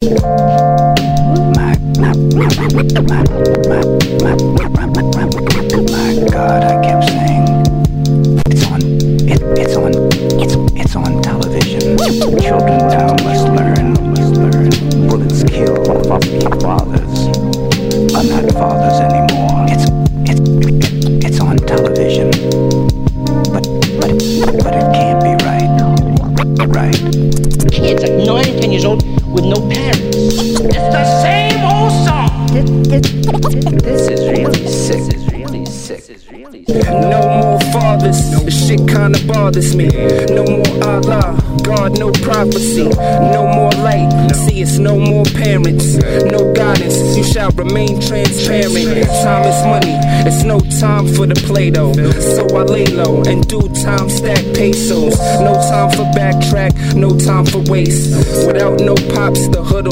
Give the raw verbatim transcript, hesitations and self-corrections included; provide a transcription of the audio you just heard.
My, my, my, my, my, my, my, my, my God, I kept saying, it's on, it, it's on, it's, it's on television. Children now must learn, must learn. Bullets kill fathers, are not fathers anymore. It's, it's, it, it's on television, but, but, but it can't be right, right. Kids like nine and ten years old with no parents. It's the same old song. This is really sick. This is really sick. This is really sick. No more fathers, the shit kinda bothers me. No more Allah, God, no prophecy. No more light, see it's no more parents. No guidance, you shall remain transparent. Time is money, it's no time for the Play-Doh. So I lay low, and do time stack pesos. No time for backtrack, no time for waste. Without no pops, the hood